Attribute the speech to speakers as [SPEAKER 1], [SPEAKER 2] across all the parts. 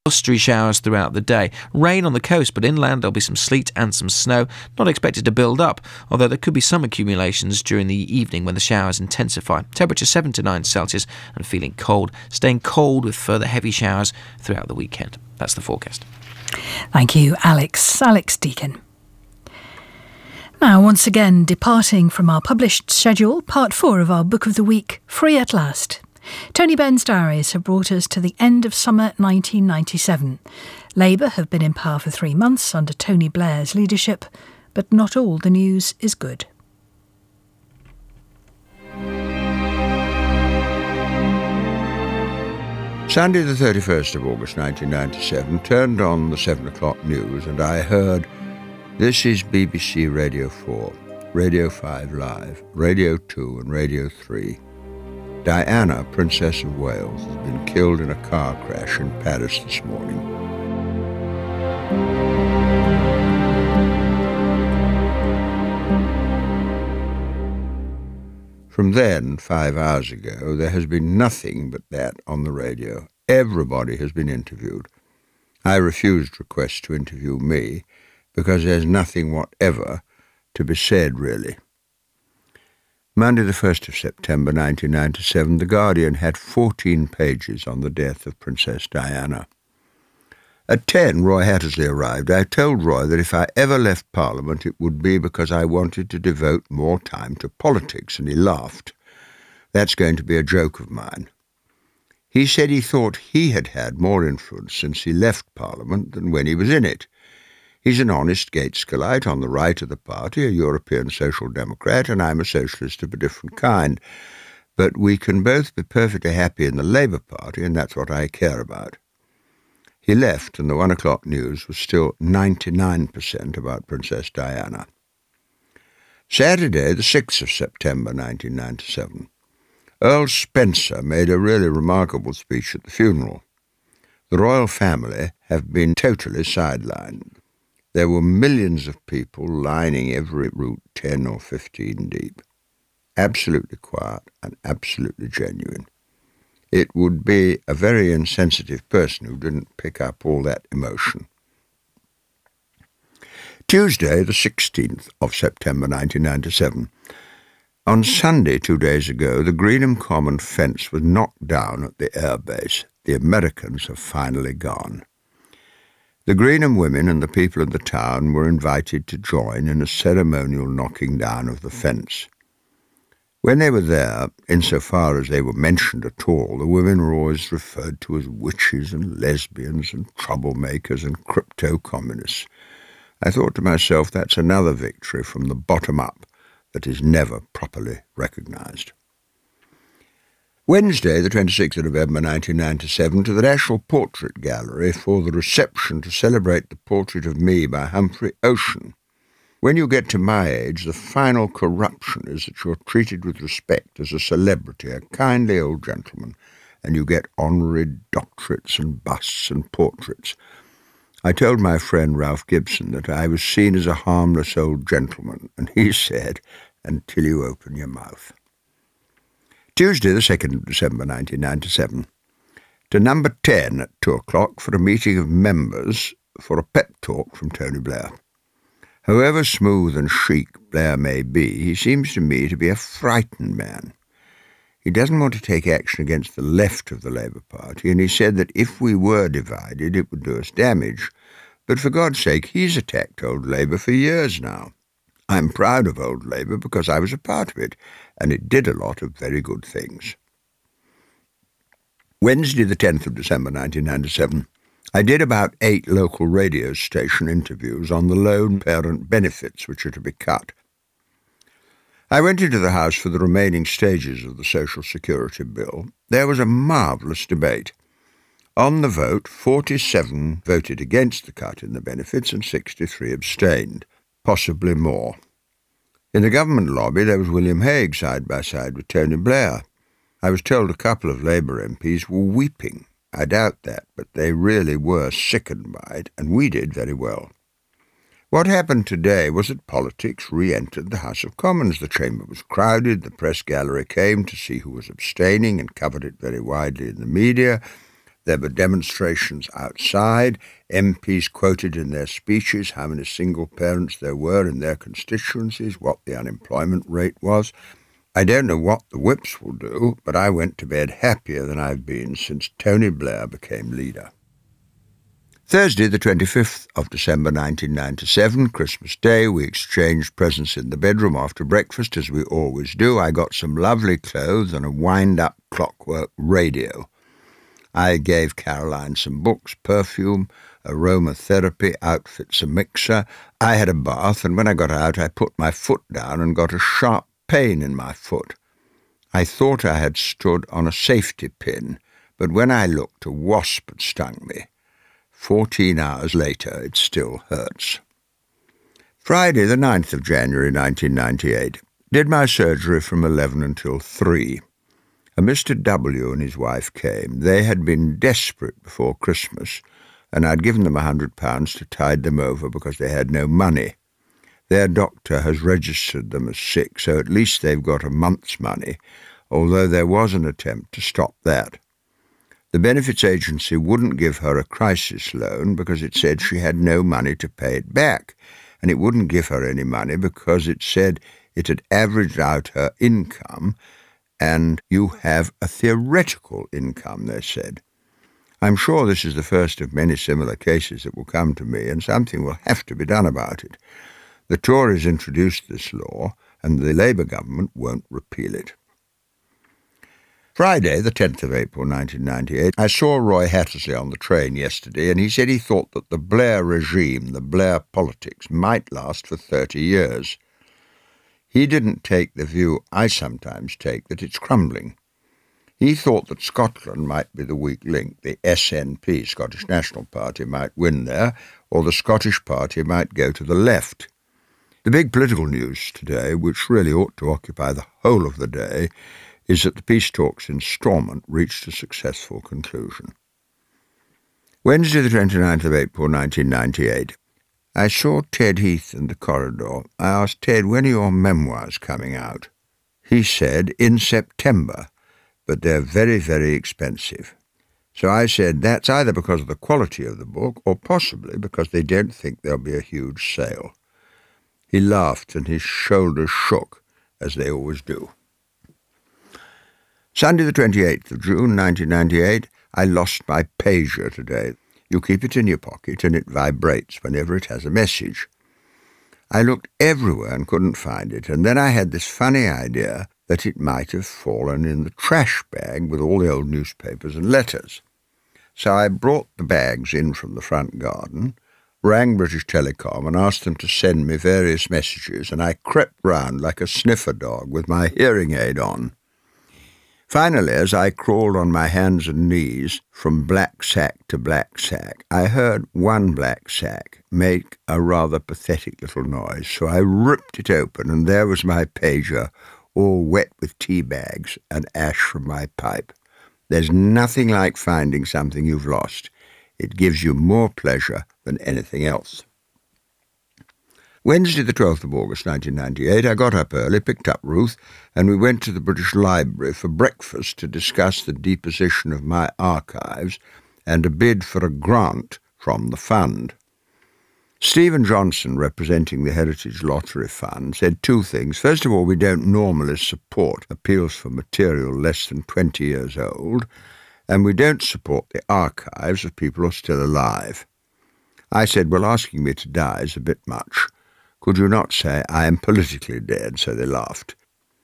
[SPEAKER 1] Blustery showers throughout the day. Rain on the coast, but inland there'll be some sleet and some snow, not expected to build up, although there could be some accumulations during the evening when the showers intensify. Temperature 7 to 9 Celsius and feeling cold, staying cold with further heavy showers throughout the weekend. That's the forecast.
[SPEAKER 2] Thank you, Alex. Alex Deacon. Now, once again, departing from our published schedule, part 4 of our Book of the Week, Free at Last. Tony Benn's diaries have brought us to the end of summer 1997. Labour have been in power for 3 months under Tony Blair's leadership, but not all the news is good.
[SPEAKER 3] Sunday the 31st of August 1997, turned on the 7 o'clock news and I heard, "This is BBC Radio 4, Radio 5 Live, Radio 2 and Radio 3. Diana, Princess of Wales, has been killed in a car crash in Paris this morning." From then, 5 hours ago, there has been nothing but that on the radio. Everybody has been interviewed. I refused requests to interview me because there's nothing whatever to be said, really. Monday the 1st of September 1997, The Guardian had 14 pages on the death of Princess Diana. At 10, Roy Hattersley arrived. I told Roy that if I ever left Parliament, it would be because I wanted to devote more time to politics, and he laughed. That's going to be a joke of mine. He said he thought he had had more influence since he left Parliament than when he was in it. He's an honest Gaitskellite on the right of the party, a European Social Democrat, and I'm a socialist of a different kind. But we can both be perfectly happy in the Labour Party, and that's what I care about. He left, and the 1 o'clock news was still 99% about Princess Diana. Saturday, the 6th of September 1997. Earl Spencer made a really remarkable speech at the funeral. The royal family have been totally sidelined. There were millions of people lining every route 10 or 15 deep. Absolutely quiet and absolutely genuine. It would be a very insensitive person who didn't pick up all that emotion. Tuesday, the 16th of September 1997. On Sunday, 2 days ago, the Greenham Common fence was knocked down at the airbase. The Americans have finally gone. The Greenham women and the people of the town were invited to join in a ceremonial knocking down of the fence. When they were there, insofar as they were mentioned at all, the women were always referred to as witches and lesbians and troublemakers and crypto-communists. I thought to myself, that's another victory from the bottom up that is never properly recognised. Wednesday, the 26th of November 1997, to the National Portrait Gallery for the reception to celebrate the portrait of me by Humphrey Ocean. When you get to my age, the final corruption is that you're treated with respect as a celebrity, a kindly old gentleman, and you get honorary doctorates and busts and portraits. I told my friend Ralph Gibson that I was seen as a harmless old gentleman, and he said, "Until you open your mouth." Tuesday, the 2nd of December 1997, to number 10 at 2 o'clock for a meeting of members for a pep talk from Tony Blair. However smooth and chic Blair may be, he seems to me to be a frightened man. He doesn't want to take action against the left of the Labour Party, and he said that if we were divided, it would do us damage. But for God's sake, he's attacked old Labour for years now. I'm proud of old Labour because I was a part of it, and it did a lot of very good things. Wednesday, the 10th of December 1997, I did about 8 local radio station interviews on the lone parent benefits which are to be cut. I went into the House for the remaining stages of the Social Security Bill. There was a marvellous debate. On the vote, 47 voted against the cut in the benefits and 63 abstained, possibly more. In the government lobby, there was William Hague side by side with Tony Blair. I was told a couple of Labour MPs were weeping. I doubt that, but they really were sickened by it, and we did very well. What happened today was that politics re-entered the House of Commons. The chamber was crowded, the press gallery came to see who was abstaining and covered it very widely in the media. There were demonstrations outside. MPs quoted in their speeches how many single parents there were in their constituencies, what the unemployment rate was. I don't know what the whips will do, but I went to bed happier than I've been since Tony Blair became leader. Thursday, the 25th of December 1997, Christmas Day, we exchanged presents in the bedroom after breakfast, as we always do. I got some lovely clothes and a wind-up clockwork radio. I gave Caroline some books, perfume, aromatherapy, outfits, a mixer. I had a bath, and when I got out, I put my foot down and got a sharp pain in my foot. I thought I had stood on a safety pin, but when I looked, a wasp had stung me. 14 hours later, it still hurts. Friday, the 9th of January 1998. Did my surgery from 11 until 3. A Mr. W. and his wife came. They had been desperate before Christmas, and I'd given them £100 to tide them over because they had no money. Their doctor has registered them as sick, so at least they've got a month's money, although there was an attempt to stop that. The benefits agency wouldn't give her a crisis loan because it said she had no money to pay it back, and it wouldn't give her any money because it said it had averaged out her income, and you have a theoretical income, they said. I'm sure this is the first of many similar cases that will come to me, and something will have to be done about it. The Tories introduced this law, and the Labour government won't repeal it. Friday, the 10th of April 1998, I saw Roy Hattersley on the train yesterday, and he said he thought that the Blair regime, the Blair politics, might last for 30 years. He didn't take the view I sometimes take, that it's crumbling. He thought that Scotland might be the weak link. The SNP, Scottish National Party, might win there, or the Scottish Party might go to the left. The big political news today, which really ought to occupy the whole of the day, is that the peace talks in Stormont reached a successful conclusion. Wednesday, the 29th of April, 1998. I saw Ted Heath in the corridor. I asked Ted, when are your memoirs coming out? He said, in September, but they're very, very expensive. So I said, that's either because of the quality of the book or possibly because they don't think there'll be a huge sale. He laughed and his shoulders shook, as they always do. Sunday the 28th of June 1998, I lost my pager today. You keep it in your pocket and it vibrates whenever it has a message. I looked everywhere and couldn't find it, and then I had this funny idea that it might have fallen in the trash bag with all the old newspapers and letters. So I brought the bags in from the front garden, rang British Telecom and asked them to send me various messages, and I crept round like a sniffer dog with my hearing aid on. Finally, as I crawled on my hands and knees from black sack to black sack, I heard one black sack make a rather pathetic little noise, so I ripped it open, and there was my pager, all wet with tea bags and ash from my pipe. There's nothing like finding something you've lost. It gives you more pleasure than anything else. Wednesday, the 12th of August, 1998, I got up early, picked up Ruth, and we went to the British Library for breakfast to discuss the deposition of my archives and a bid for a grant from the fund. Stephen Johnson, representing the Heritage Lottery Fund, said two things. First of all, we don't normally support appeals for material less than 20 years old, and we don't support the archives of people who are still alive. I said, well, asking me to die is a bit much. Could you not say I am politically dead? So they laughed.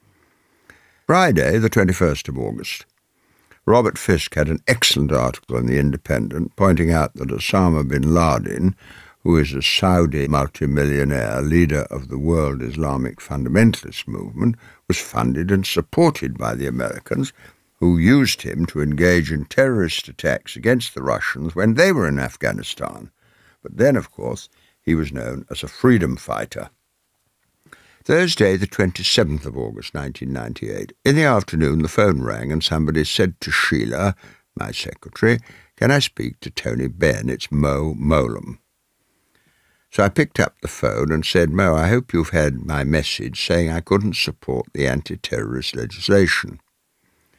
[SPEAKER 3] Friday, the 21st of August. Robert Fisk had an excellent article in The Independent pointing out that Osama bin Laden, who is a Saudi multimillionaire, leader of the world Islamic fundamentalist movement, was funded and supported by the Americans, who used him to engage in terrorist attacks against the Russians when they were in Afghanistan. But then, of course, he was known as a freedom fighter. Thursday, the 27th of August, 1998. In the afternoon, the phone rang and somebody said to Sheila, my secretary, can I speak to Tony Benn? It's Mo Mowlam. So I picked up the phone and said, Mo, I hope you've had my message saying I couldn't support the anti-terrorist legislation.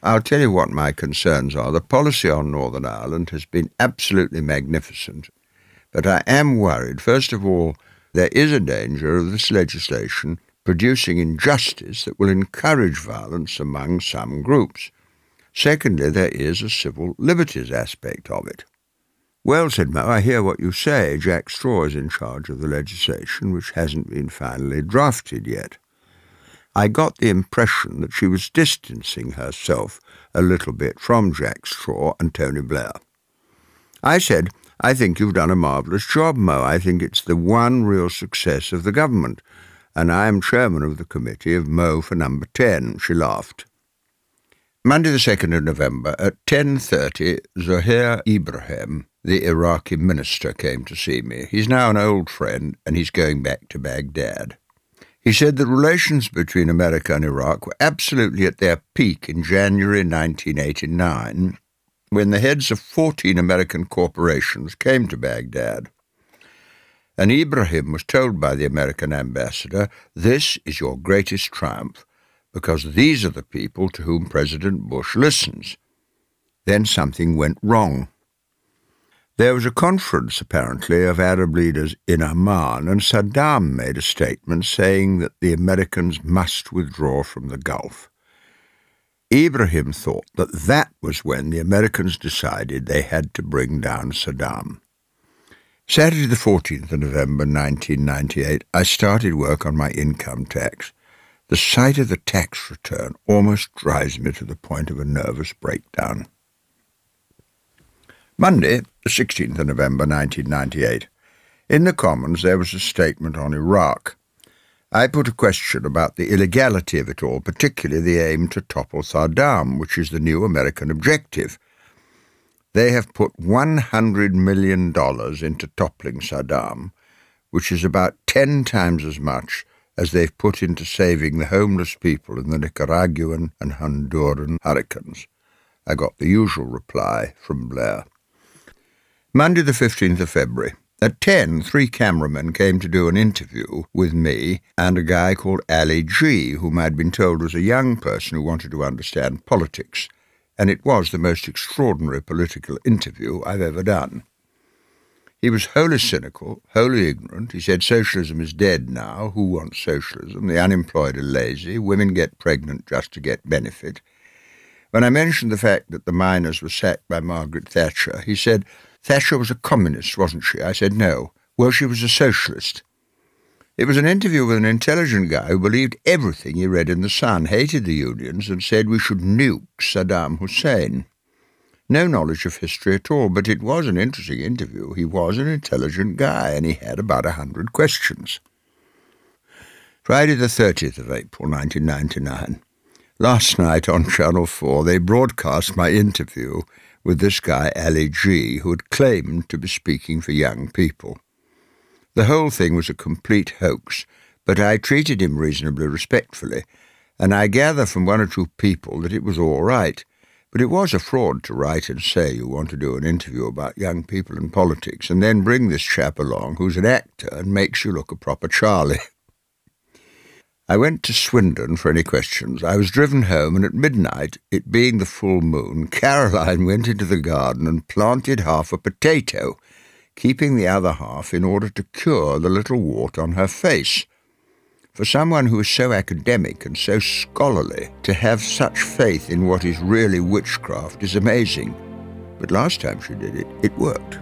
[SPEAKER 3] I'll tell you what my concerns are. The policy on Northern Ireland has been absolutely magnificent. But I am worried, first of all, there is a danger of this legislation producing injustice that will encourage violence among some groups. Secondly, there is a civil liberties aspect of it. Well, said Mo, I hear what you say. Jack Straw is in charge of the legislation, which hasn't been finally drafted yet. I got the impression that she was distancing herself a little bit from Jack Straw and Tony Blair. I said, I think you've done a marvellous job, Mo. I think it's the one real success of the government, and I am chairman of the committee of Mo for number 10. She laughed. Monday the 2nd of November at 10:30, Zohair Ibrahim, the Iraqi minister, came to see me. He's now an old friend, and he's going back to Baghdad. He said that relations between America and Iraq were absolutely at their peak in January 1989, when the heads of 14 American corporations came to Baghdad. And Ibrahim was told by the American ambassador, "This is your greatest triumph, because these are the people to whom President Bush listens." Then something went wrong. There was a conference, apparently, of Arab leaders in Amman, and Saddam made a statement saying that the Americans must withdraw from the Gulf. Ibrahim thought that that was when the Americans decided they had to bring down Saddam. Saturday the 14th of November 1998, I started work on my income tax. The sight of the tax return almost drives me to the point of a nervous breakdown. Monday, the 16th of November 1998. In the Commons there was a statement on Iraq. I put a question about the illegality of it all, particularly the aim to topple Saddam, which is the new American objective. They have put $100 million into toppling Saddam, which is about 10 times as much as they've put into saving the homeless people in the Nicaraguan and Honduran hurricanes. I got the usual reply from Blair. Monday the 15th of February. At 10, 3 cameramen came to do an interview with me and a guy called Ali G, whom I'd been told was a young person who wanted to understand politics, and it was the most extraordinary political interview I've ever done. He was wholly cynical, wholly ignorant. He said socialism is dead now. Who wants socialism? The unemployed are lazy. Women get pregnant just to get benefit. When I mentioned the fact that the miners were sacked by Margaret Thatcher, he said, Thatcher was a communist, wasn't she? I said, no. Well, she was a socialist. It was an interview with an intelligent guy who believed everything he read in The Sun, hated the unions, and said we should nuke Saddam Hussein. No knowledge of history at all, but it was an interesting interview. He was an intelligent guy, and he had about 100 questions. Friday the 30th of April, 1999. Last night on Channel 4, they broadcast my interview with this guy, Ali G, who had claimed to be speaking for young people. The whole thing was a complete hoax, but I treated him reasonably respectfully, and I gather from 1 or 2 people that it was all right. But it was a fraud to write and say you want to do an interview about young people and politics and then bring this chap along who's an actor and makes you look a proper Charlie. I went to Swindon for any questions. I was driven home, and at midnight, it being the full moon, Caroline went into the garden and planted half a potato, keeping the other half in order to cure the little wart on her face. For someone who is so academic and so scholarly, to have such faith in what is really witchcraft is amazing. But last time she did it, it worked.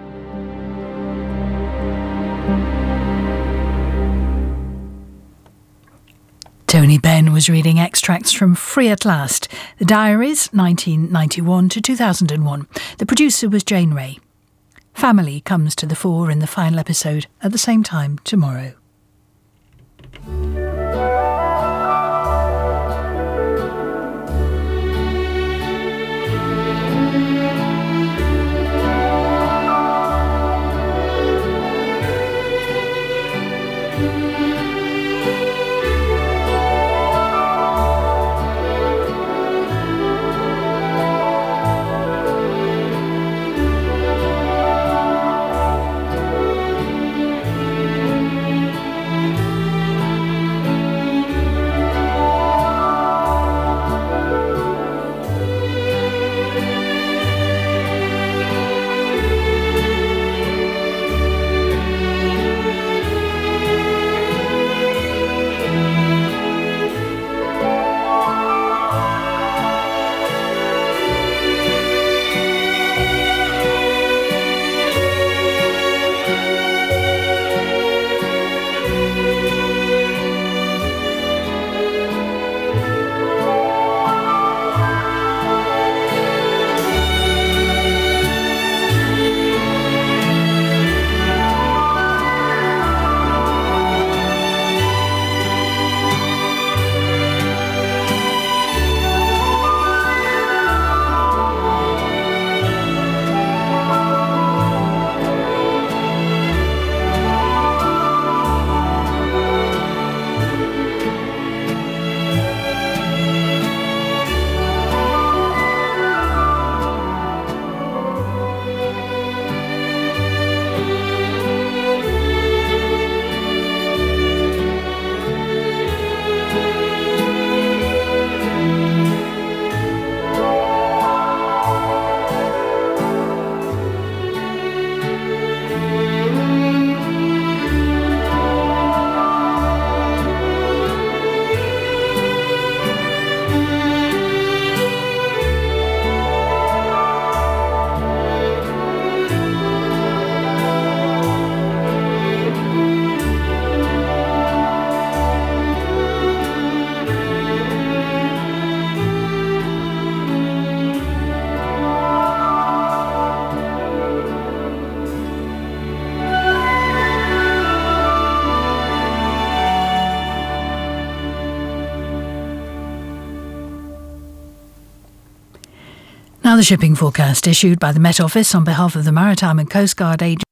[SPEAKER 2] Tony Benn was reading extracts from Free at Last, The Diaries, 1991 to 2001. The producer was Jane Ray. Family comes to the fore in the final episode at the same time tomorrow. Now the shipping forecast issued by the Met Office on behalf of the Maritime and Coast Guard Agency.